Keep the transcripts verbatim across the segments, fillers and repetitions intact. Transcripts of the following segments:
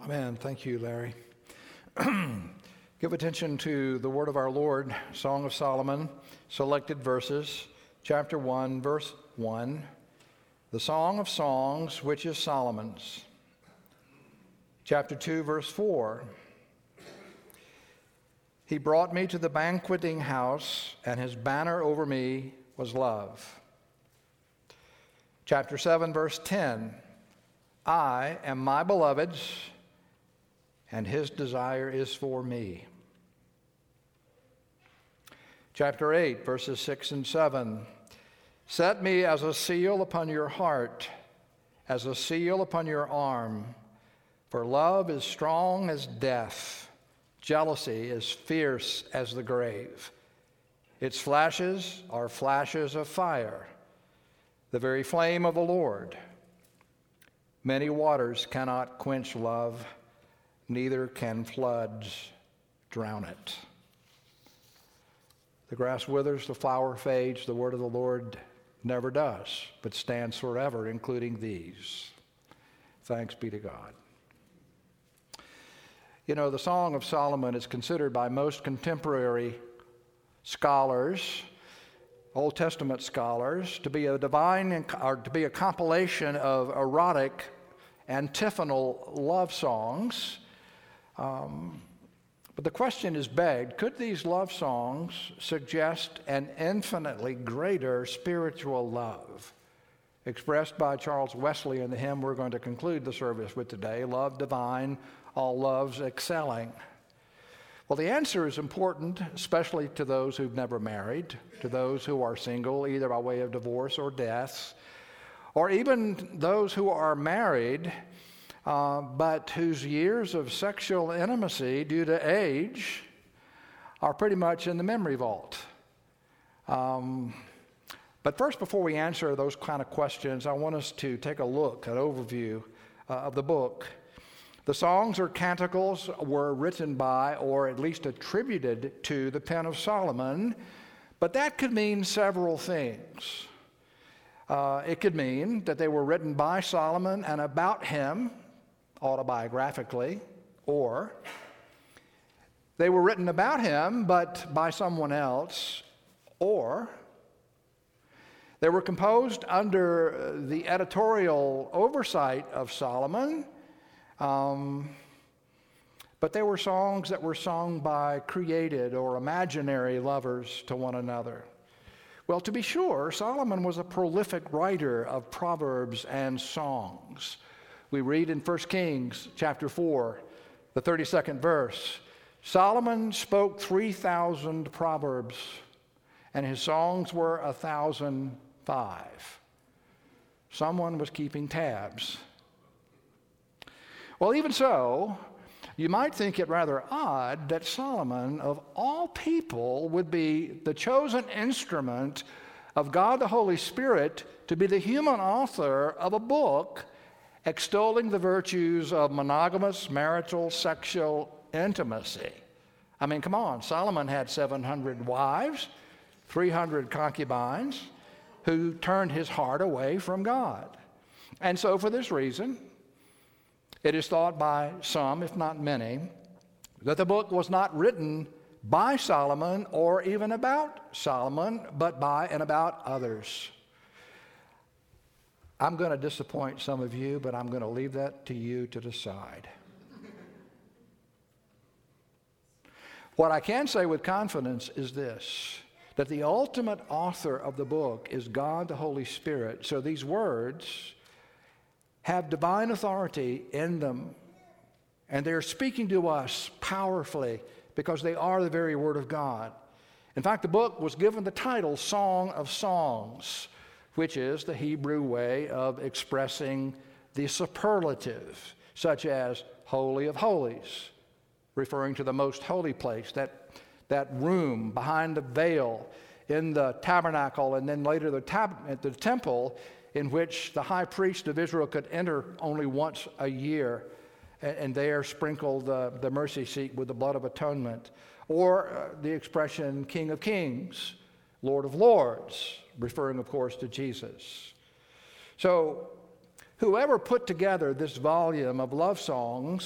Amen. Thank you, Larry. Give attention to the word of our Lord, Song of Solomon, selected verses, chapter one, verse one, the Song of Songs, which is Solomon's. Chapter two, verse four, he brought me to the banqueting house, and his banner over me was love. Chapter seven, verse ten, I am my beloved's, and his desire is for me. Chapter eight, verses six and seven, set me as a seal upon your heart, as a seal upon your arm, for love is strong as death, jealousy is fierce as the grave. Its flashes are flashes of fire, the very flame of the Lord. Many waters cannot quench love, neither can floods drown it. The grass withers, the flower fades, the word of the Lord never does, but stands forever, including these. Thanks be to God. You know, the Song of Solomon is considered by most contemporary scholars, Old Testament scholars, to be a divine, or to be a compilation of erotic, antiphonal love songs. Um, but the question is begged, could these love songs suggest an infinitely greater spiritual love expressed by Charles Wesley in the hymn we're going to conclude the service with today, Love Divine, All Loves Excelling? Well, the answer is important, especially to those who've never married, to those who are single, either by way of divorce or death, or even those who are married, uh, but whose years of sexual intimacy due to age are pretty much in the memory vault. Um, but first, before we answer those kind of questions, I want us to take a look, an overview uh, of the book. The songs or canticles were written by, or at least attributed to, the pen of Solomon, but that could mean several things. Uh, it could mean that they were written by Solomon and about him, autobiographically, or they were written about him but by someone else, or they were composed under the editorial oversight of Solomon, um, but they were songs that were sung by created or imaginary lovers to one another. Well, to be sure, Solomon was a prolific writer of proverbs and songs. We read in First Kings chapter four, the thirty-second verse, Solomon spoke three thousand proverbs, and his songs were one thousand five. Someone was keeping tabs. Well, even so, you might think it rather odd that Solomon, of all people, would be the chosen instrument of God the Holy Spirit to be the human author of a book extolling the virtues of monogamous, marital, sexual intimacy. I mean, come on, Solomon had seven hundred wives, three hundred concubines, who turned his heart away from God. And so for this reason, it is thought by some, if not many, that the book was not written by Solomon or even about Solomon, but by and about others. I'm going to disappoint some of you, but I'm going to leave that to you to decide. What I can say with confidence is this, that the ultimate author of the book is God the Holy Spirit. So these words have divine authority in them, and they're speaking to us powerfully because they are the very Word of God. In fact, the book was given the title Song of Songs, which is the Hebrew way of expressing the superlative, such as Holy of Holies, referring to the most holy place, that, that room behind the veil in the tabernacle, and then later the, tab- at the temple, in which the high priest of Israel could enter only once a year, and, and there sprinkle the, the mercy seat with the blood of atonement. Or uh, the expression King of Kings, Lord of Lords, referring, of course, to Jesus. So whoever put together this volume of love songs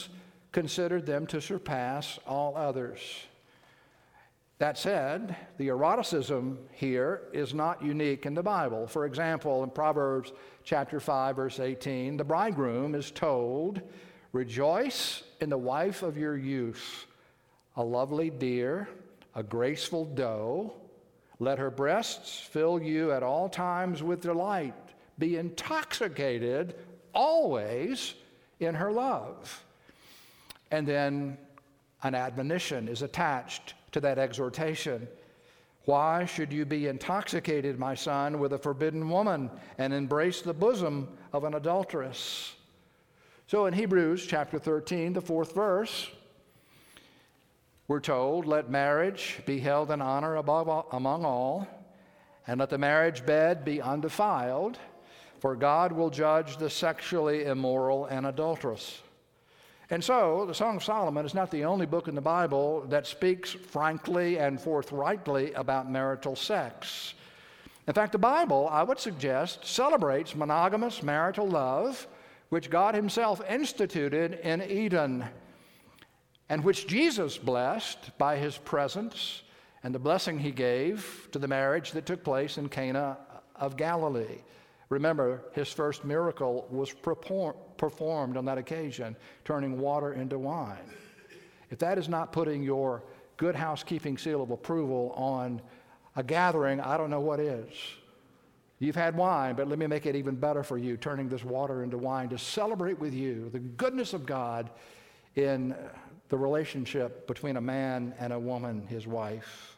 considered them to surpass all others. That said, the eroticism here is not unique in the Bible. For example, in Proverbs chapter five, verse eighteen, the bridegroom is told, "Rejoice in the wife of your youth, a lovely deer, a graceful doe. Let her breasts fill you at all times with delight. Be intoxicated always in her love." And then an admonition is attached to that exhortation. "Why should you be intoxicated, my son, with a forbidden woman and embrace the bosom of an adulteress?" So in Hebrews chapter thirteen, the fourth verse, we're told, "Let marriage be held in honor above all, among all, and let the marriage bed be undefiled, for God will judge the sexually immoral and adulterous." And so, the Song of Solomon is not the only book in the Bible that speaks frankly and forthrightly about marital sex. In fact, the Bible, I would suggest, celebrates monogamous marital love, which God Himself instituted in Eden, and which Jesus blessed by His presence and the blessing He gave to the marriage that took place in Cana of Galilee. Remember, His first miracle was performed on that occasion, turning water into wine. If that is not putting your good housekeeping seal of approval on a gathering, I don't know what is. You've had wine, but let me make it even better for you, turning this water into wine to celebrate with you the goodness of God in the relationship between a man and a woman, his wife.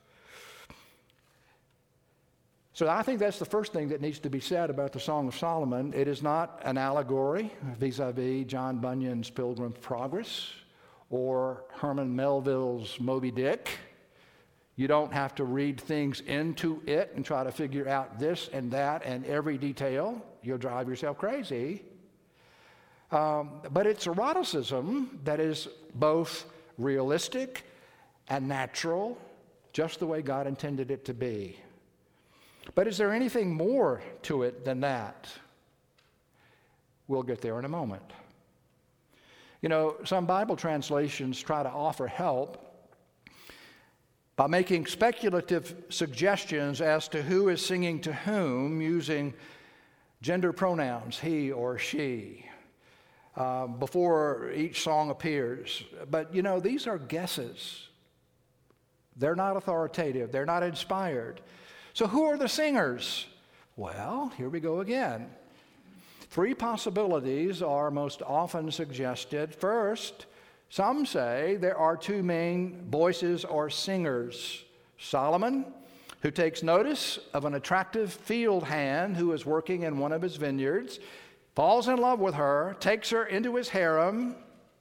So I think that's the first thing that needs to be said about the Song of Solomon. It is not an allegory vis-a-vis John Bunyan's Pilgrim's Progress or Herman Melville's Moby Dick. You don't have to read things into it and try to figure out this and that and every detail. You'll drive yourself crazy. Um, but it's eroticism that is both realistic and natural, just the way God intended it to be. But is there anything more to it than that? We'll get there in a moment. You know, some Bible translations try to offer help by making speculative suggestions as to who is singing to whom using gender pronouns, he or she, uh, before each song appears. But, you know, these are guesses. They're not authoritative. They're not inspired. So who are the singers? Well, here we go again. Three possibilities are most often suggested. First, some say there are two main voices or singers. Solomon, who takes notice of an attractive field hand who is working in one of his vineyards, falls in love with her, takes her into his harem.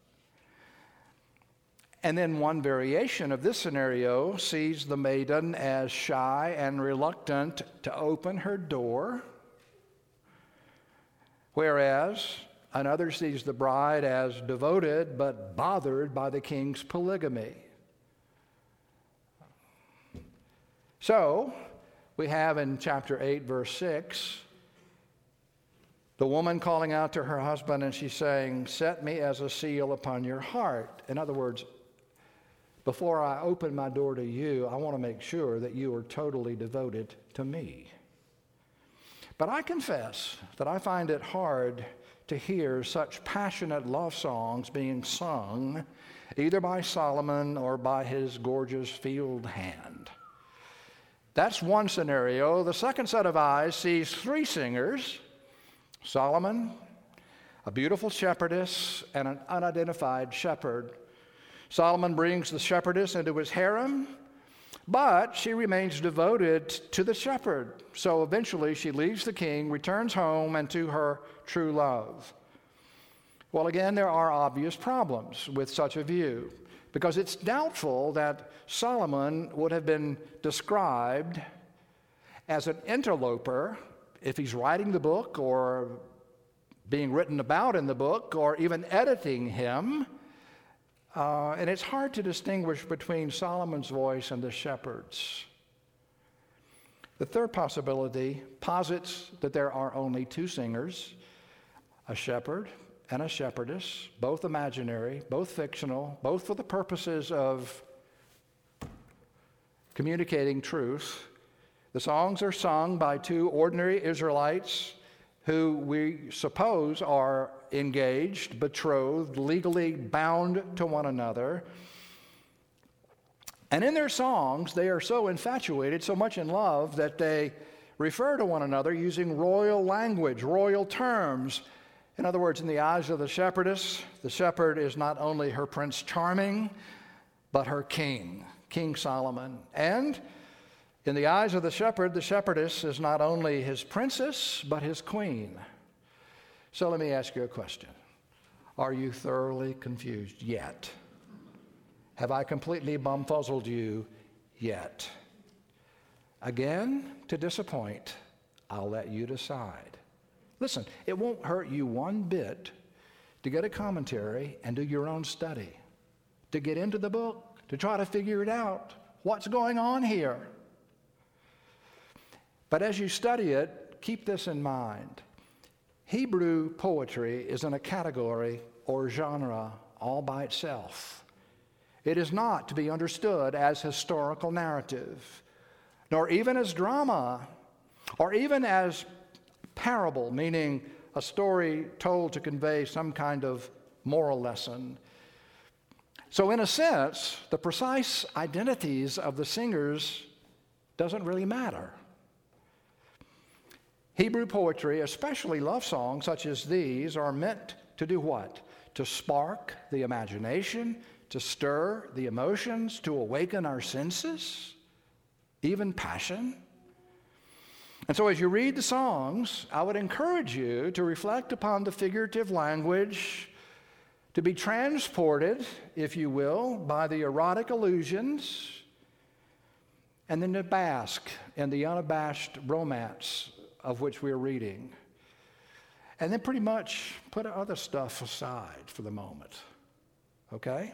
And then one variation of this scenario sees the maiden as shy and reluctant to open her door, whereas another sees the bride as devoted but bothered by the king's polygamy. So, we have in chapter eight, verse six, the woman calling out to her husband, and she's saying, "Set me as a seal upon your heart." In other words, before I open my door to you, I want to make sure that you are totally devoted to me. But I confess that I find it hard to hear such passionate love songs being sung either by Solomon or by his gorgeous field hand. That's one scenario. The second set of eyes sees three singers: Solomon, a beautiful shepherdess, and an unidentified shepherd. Solomon brings the shepherdess into his harem, but she remains devoted to the shepherd. So eventually she leaves the king, returns home, and to her true love. Well, again, there are obvious problems with such a view, because it's doubtful that Solomon would have been described as an interloper if he's writing the book or being written about in the book or even editing him. Uh, and it's hard to distinguish between Solomon's voice and the shepherd's. The third possibility posits that there are only two singers, a shepherd and a shepherdess, both imaginary, both fictional, both for the purposes of communicating truth. The songs are sung by two ordinary Israelites who we suppose are engaged, betrothed, legally bound to one another. And in their songs, they are so infatuated, so much in love, that they refer to one another using royal language, royal terms. In other words, in the eyes of the shepherdess, the shepherd is not only her Prince Charming, but her king, King Solomon. And in the eyes of the shepherd, the shepherdess is not only his princess, but his queen. So let me ask you a question. Are you thoroughly confused yet? Have I completely bumfuzzled you yet? Again, to disappoint, I'll let you decide. Listen, it won't hurt you one bit to get a commentary and do your own study, to get into the book, to try to figure it out. What's going on here? But as you study it, keep this in mind. Hebrew poetry is in a category or genre all by itself. It is not to be understood as historical narrative, nor even as drama, or even as parable, meaning a story told to convey some kind of moral lesson. So in a sense, the precise identities of the singers doesn't really matter. Hebrew poetry, especially love songs such as these, are meant to do what? To spark the imagination, to stir the emotions, to awaken our senses, even passion. And so as you read the songs, I would encourage you to reflect upon the figurative language, to be transported, if you will, by the erotic allusions, and then to bask in the unabashed romance of which we're reading. And then pretty much put other stuff aside for the moment. Okay?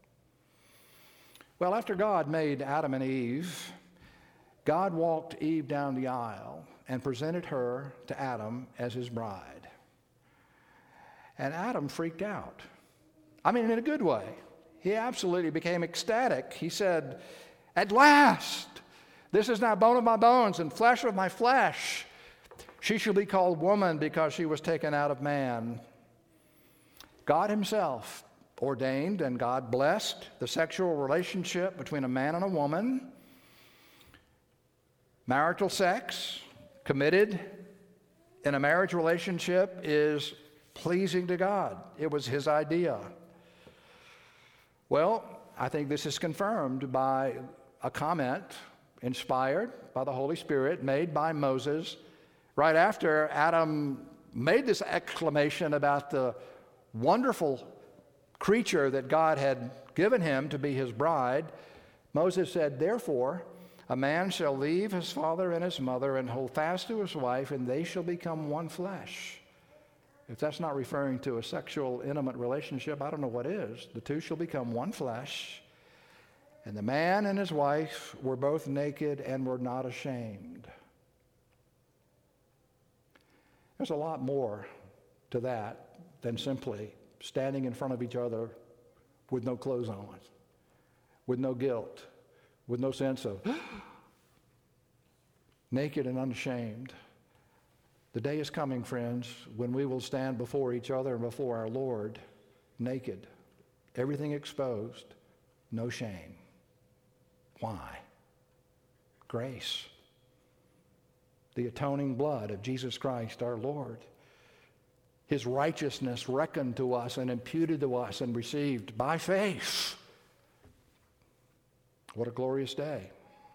Well, after God made Adam and Eve, God walked Eve down the aisle and presented her to Adam as his bride. And Adam freaked out. I mean, in a good way. He absolutely became ecstatic. He said, "At last, this is now bone of my bones and flesh of my flesh. She shall be called woman because she was taken out of man." God himself ordained and God blessed the sexual relationship between a man and a woman. Marital sex, committed in a marriage relationship, is pleasing to God. It was his idea. Well, I think this is confirmed by a comment inspired by the Holy Spirit made by Moses right after Adam made this exclamation about the wonderful creature that God had given him to be his bride. Moses said, "Therefore, a man shall leave his father and his mother and hold fast to his wife, and they shall become one flesh." If that's not referring to a sexual, intimate relationship, I don't know what is. The two shall become one flesh. And the man and his wife were both naked and were not ashamed. There's a lot more to that than simply standing in front of each other with no clothes on, with no guilt, with no sense of naked and unashamed. The day is coming, friends, when we will stand before each other and before our Lord naked, everything exposed, no shame. Why? Grace. The atoning blood of Jesus Christ our Lord. His righteousness reckoned to us and imputed to us and received by faith. What a glorious day.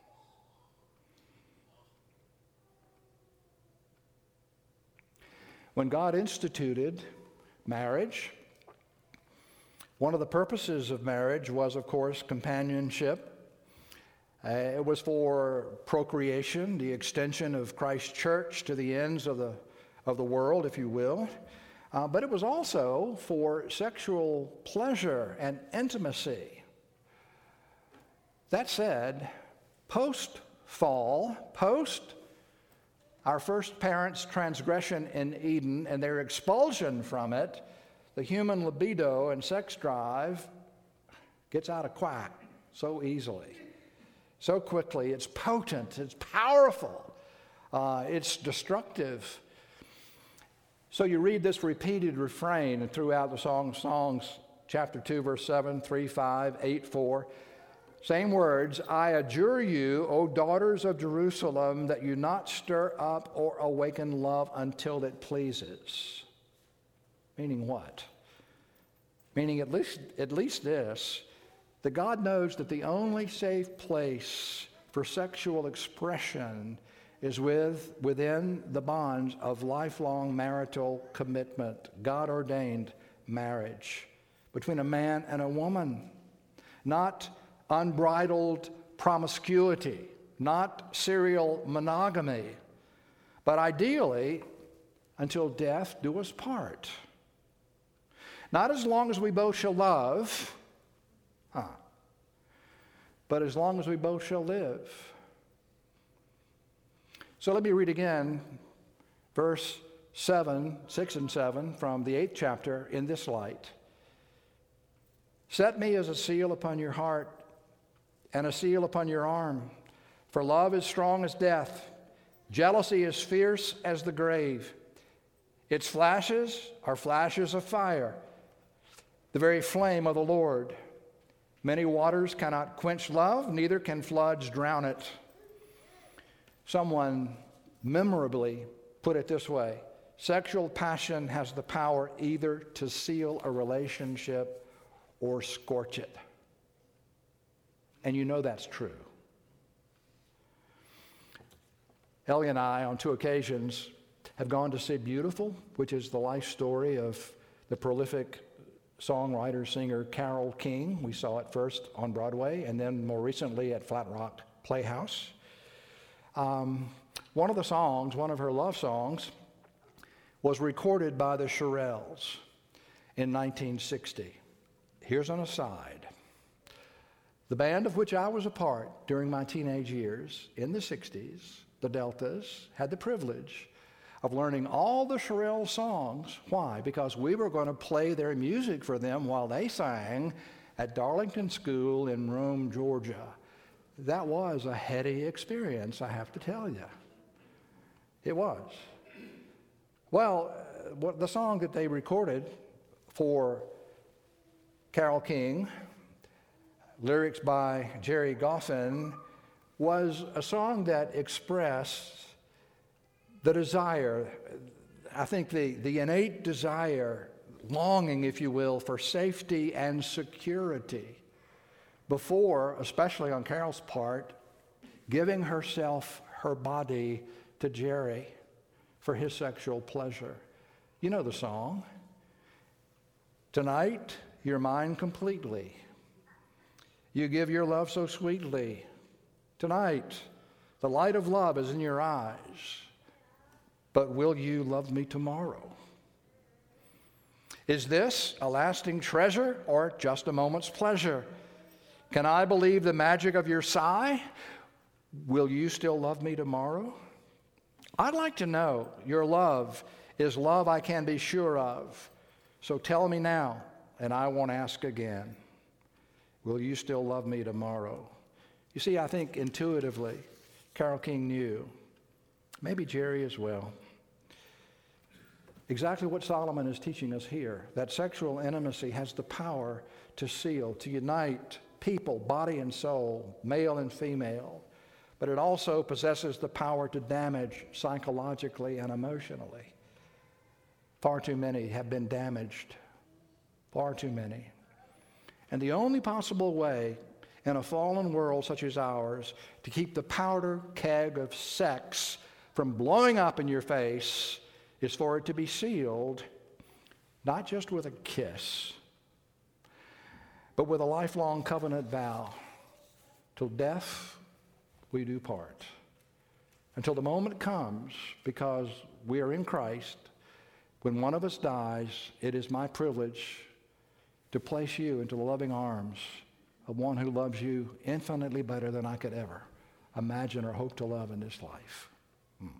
When God instituted marriage, one of the purposes of marriage was, of course, companionship. Uh, it was for procreation, the extension of Christ's church to the ends of the, of the world, if you will. Uh, but it was also for sexual pleasure and intimacy. That said, post-fall, post our first parents' transgression in Eden and their expulsion from it, the human libido and sex drive gets out of whack so easily, so quickly. It's potent, it's powerful, uh, it's destructive. So you read this repeated refrain throughout the Song of Songs, chapter two, verse seven, three, five, eight, four. Same words, I adjure you, O daughters of Jerusalem, that you not stir up or awaken love until it pleases. Meaning what? Meaning at least, at least this, that God knows that the only safe place for sexual expression is with, within the bonds of lifelong marital commitment, God-ordained marriage between a man and a woman, not unbridled promiscuity, not serial monogamy, but ideally until death do us part. Not as long as we both shall love, huh, but as long as we both shall live. So let me read again verse seven, six and seven from the eighth chapter in this light. Set me as a seal upon your heart and a seal upon your arm, for love is strong as death, jealousy is fierce as the grave. Its flashes are flashes of fire, the very flame of the Lord. Many waters cannot quench love, neither can floods drown it. Someone memorably put it this way: sexual passion has the power either to seal a relationship or scorch it. And you know that's true. Ellie and I, on two occasions, have gone to see Beautiful, which is the life story of the prolific songwriter, singer Carole King. We saw it first on Broadway and then more recently at Flat Rock Playhouse. Um, one of the songs, one of her love songs, was recorded by the Shirelles in nineteen sixty. Here's an aside. The band of which I was a part during my teenage years in the sixties, the Deltas, had the privilege of learning all the Shirelles songs. Why? Because we were going to play their music for them while they sang at Darlington School in Rome, Georgia. That was a heady experience, I have to tell you. It was. Well, uh, what, the song that they recorded for Carole King, lyrics by Jerry Goffin, was a song that expressed the desire, I think the, the innate desire, longing, if you will, for safety and security before, especially on Carol's part, giving herself, her body to Jerry for his sexual pleasure. You know the song. Tonight, you're mine completely. You give your love so sweetly. Tonight, the light of love is in your eyes. But will you love me tomorrow? Is this a lasting treasure or just a moment's pleasure? Can I believe the magic of your sigh? Will you still love me tomorrow? I'd like to know your love is love I can be sure of. So tell me now, and I won't ask again. Will you still love me tomorrow? You see, I think intuitively, Carole King knew, maybe Jerry as well, exactly what Solomon is teaching us here, that sexual intimacy has the power to seal, to unite people, body and soul, male and female, but it also possesses the power to damage psychologically and emotionally. Far too many have been damaged, far too many. And the only possible way in a fallen world such as ours to keep the powder keg of sex from blowing up in your face is for it to be sealed, not just with a kiss, but with a lifelong covenant vow. Till death we do part. Until the moment comes, because we are in Christ, when one of us dies, it is my privilege to place you into the loving arms of one who loves you infinitely better than I could ever imagine or hope to love in this life. Hmm.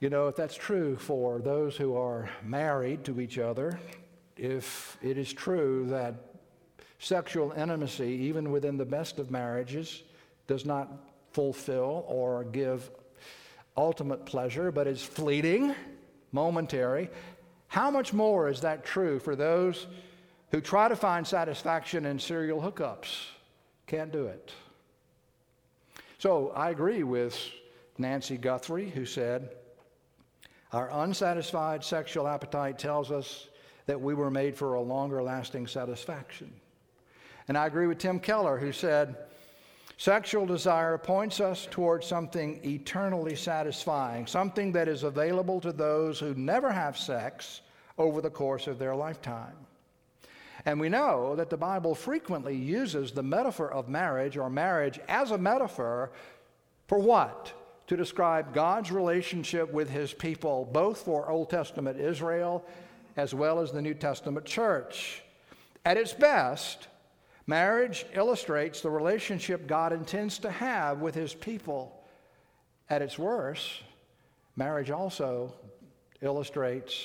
You know, if that's true for those who are married to each other, if it is true that sexual intimacy, even within the best of marriages, does not fulfill or give ultimate pleasure, but is fleeting, momentary, how much more is that true for those who try to find satisfaction in serial hookups? Can't do it. So I agree with Nancy Guthrie, who said, our unsatisfied sexual appetite tells us that we were made for a longer lasting satisfaction. And I agree with Tim Keller, who said, sexual desire points us towards something eternally satisfying, something that is available to those who never have sex over the course of their lifetime. And we know that the Bible frequently uses the metaphor of marriage or marriage as a metaphor for what? To describe God's relationship with his people, both for Old Testament Israel as well as the New Testament church. At its best, marriage illustrates the relationship God intends to have with his people. At its worst, marriage also illustrates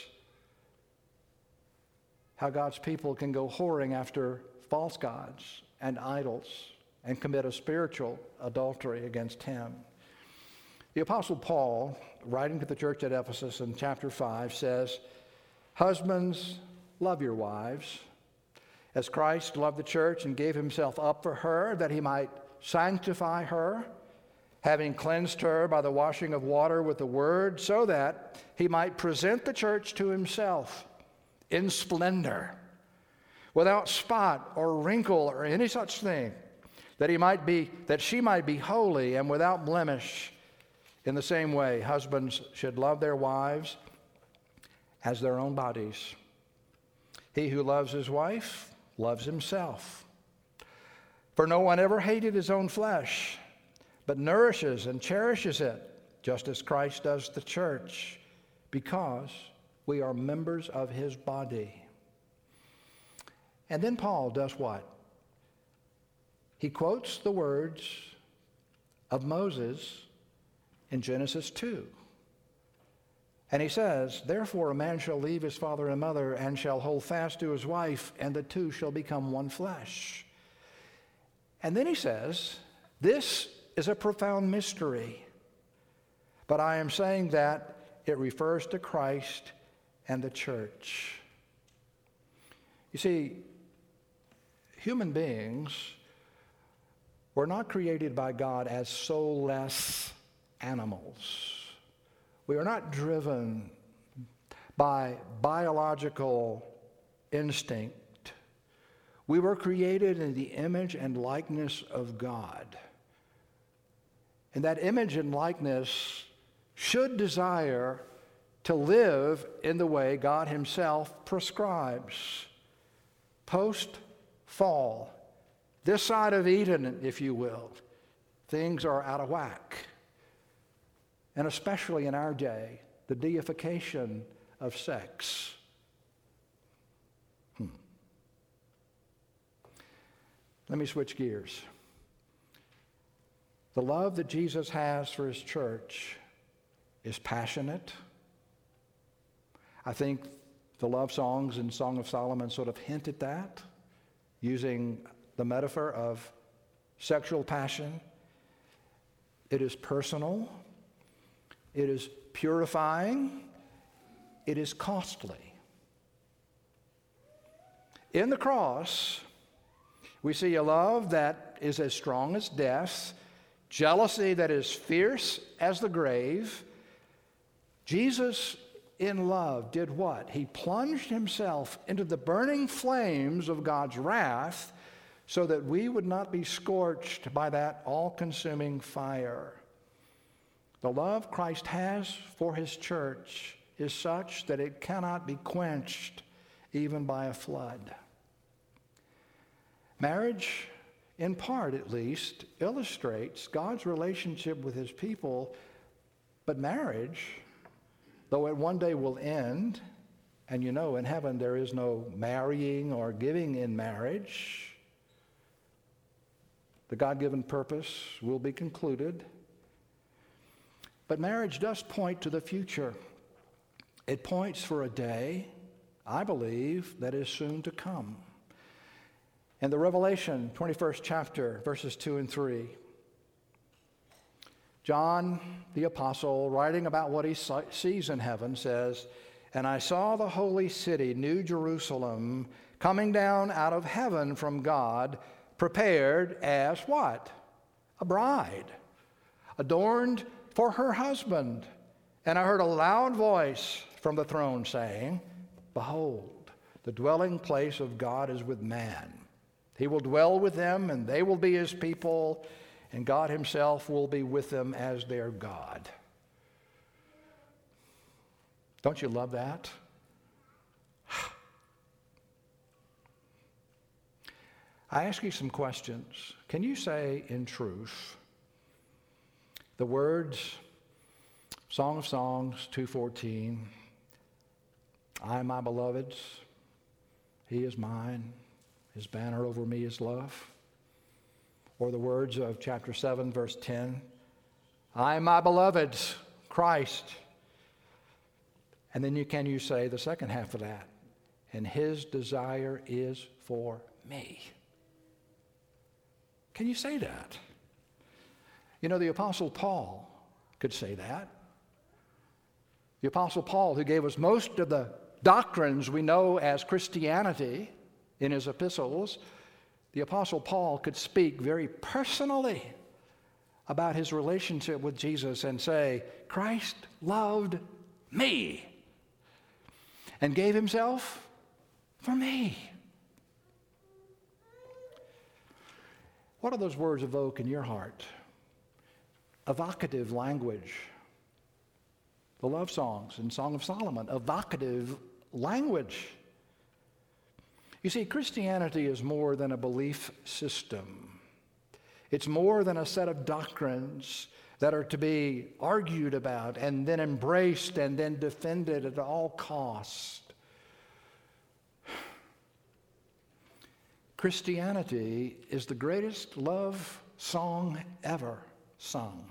how God's people can go whoring after false gods and idols and commit a spiritual adultery against him. The Apostle Paul, writing to the church at Ephesus in chapter five, says, husbands, love your wives, as Christ loved the church and gave himself up for her, that he might sanctify her, having cleansed her by the washing of water with the word, so that he might present the church to himself in splendor, without spot or wrinkle or any such thing, that he might be, that she might be holy and without blemish. In the same way, husbands should love their wives as their own bodies. He who loves his wife loves himself. For no one ever hated his own flesh, but nourishes and cherishes it, just as Christ does the church, because we are members of his body. And then Paul does what? He quotes the words of Moses in Genesis two. And he says, therefore a man shall leave his father and mother and shall hold fast to his wife, and the two shall become one flesh. And then he says, this is a profound mystery, but I am saying that it refers to Christ and the church. You see, human beings were not created by God as soulless animals. We are not driven by biological instinct. We were created in the image and likeness of God. And that image and likeness should desire to live in the way God himself prescribes. Post-fall, this side of Eden, if you will, things are out of whack. And especially in our day, the deification of sex. Hmm. Let me switch gears. The love that Jesus has for his church is passionate. I think the love songs in Song of Solomon sort of hint at that, using the metaphor of sexual passion. It is personal. It is purifying. It is costly. In the cross, we see a love that is as strong as death, jealousy that is fierce as the grave. Jesus, in love, did what? He plunged himself into the burning flames of God's wrath so that we would not be scorched by that all-consuming fire. The love Christ has for his church is such that it cannot be quenched even by a flood. Marriage, in part at least, illustrates God's relationship with his people, but marriage, though it one day will end, and you know in heaven there is no marrying or giving in marriage, the God-given purpose will be concluded. But marriage does point to the future. It points for a day, I believe, that is soon to come. In the Revelation twenty-first chapter, verses two and three, John the Apostle, writing about what he sees in heaven, says, "And I saw the holy city, New Jerusalem, coming down out of heaven from God, prepared as" what? "A bride, adorned for her husband. And I heard a loud voice from the throne saying, 'Behold, the dwelling place of God is with man. He will dwell with them, and they will be his people, and God himself will be with them as their God.'" Don't you love that? I ask you some questions. Can you say in truth the words, Song of Songs two fourteen, "I am my beloved's, he is mine, his banner over me is love"? Or the words of chapter seven, verse ten, "I am my beloved's, Christ." And then you can you say the second half of that, "And his desire is for me"? Can you say that? You know, the Apostle Paul could say that. The Apostle Paul, who gave us most of the doctrines we know as Christianity in his epistles, the Apostle Paul could speak very personally about his relationship with Jesus and say, "Christ loved me and gave himself for me." What do those words evoke in your heart? Evocative language. The love songs in Song of Solomon, evocative language. You see, Christianity is more than a belief system. It's more than a set of doctrines that are to be argued about and then embraced and then defended at all costs. Christianity is the greatest love song ever sung.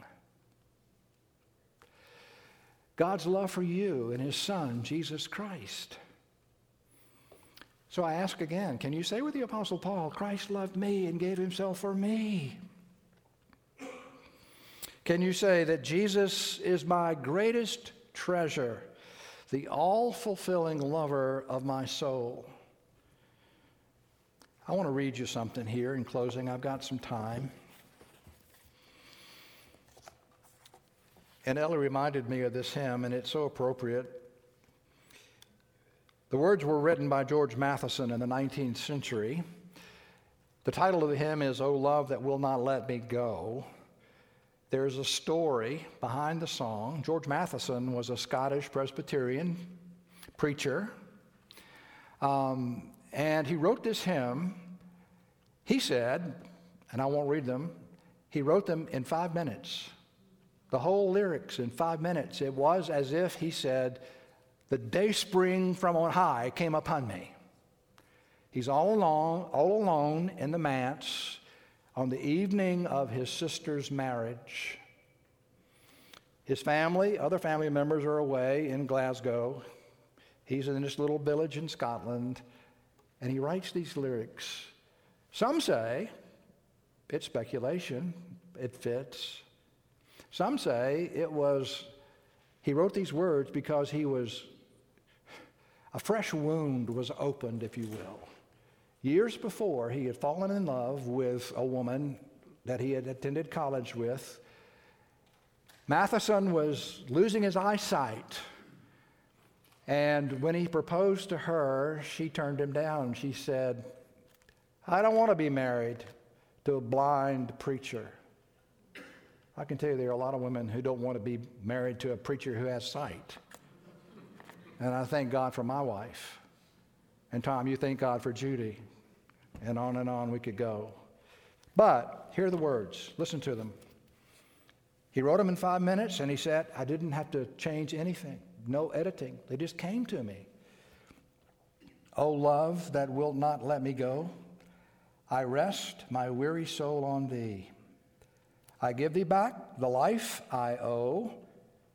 God's love for you and his Son, Jesus Christ. So I ask again, can you say with the Apostle Paul, "Christ loved me and gave himself for me"? Can you say that Jesus is my greatest treasure, the all-fulfilling lover of my soul? I want to read you something here in closing. I've got some time. And Ellie reminded me of this hymn, and it's so appropriate. The words were written by George Matheson in the nineteenth century. The title of the hymn is "O Love That Will Not Let Me Go." There's a story behind the song. George Matheson was a Scottish Presbyterian preacher. Um, and he wrote this hymn. He said, and I won't read them, he wrote them in five minutes. The whole lyrics in five minutes. It was as if he said, "The day spring from on high came upon me." He's all alone, all alone in the manse on the evening of his sister's marriage. His family, other family members are away in Glasgow. He's in this little village in Scotland, and he writes these lyrics. Some say it's speculation, it fits. Some say it was, he wrote these words because he was, a fresh wound was opened, if you will. Years before, he had fallen in love with a woman that he had attended college with. Matheson was losing his eyesight. And when he proposed to her, she turned him down. She said, "I don't want to be married to a blind preacher." I can tell you there are a lot of women who don't want to be married to a preacher who has sight. And I thank God for my wife. And Tom, you thank God for Judy. And on and on we could go. But here are the words. Listen to them. He wrote them in five minutes, and he said, I didn't have to change anything. No editing. They just came to me. "O love that wilt not let me go, I rest my weary soul on thee. I give thee back the life I owe,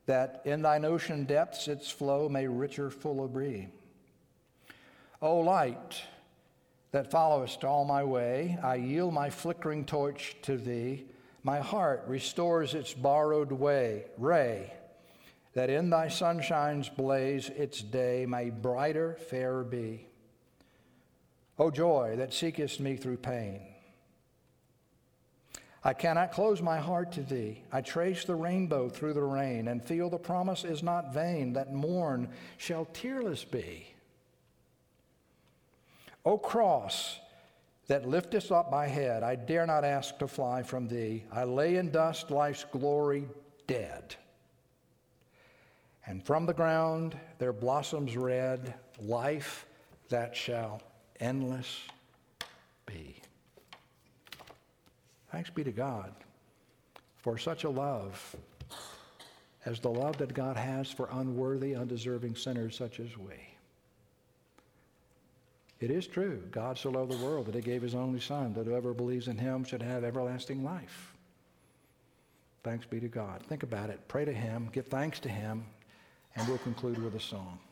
that in thine ocean depths its flow may richer fuller be. O light that followest all my way, I yield my flickering torch to thee. My heart restores its borrowed way, ray, that in thy sunshine's blaze its day may brighter, fairer be. O joy that seekest me through pain, I cannot close my heart to thee. I trace the rainbow through the rain and feel the promise is not vain, that morn shall tearless be. O cross that liftest up my head, I dare not ask to fly from thee. I lay in dust life's glory dead. And from the ground there blossoms red life that shall endless be. Thanks be to God for such a love as the love that God has for unworthy, undeserving sinners such as we. It is true, God so loved the world that he gave his only Son, that whoever believes in him should have everlasting life. Thanks be to God. Think about it. Pray to him. Give thanks to him. And we'll conclude with a song.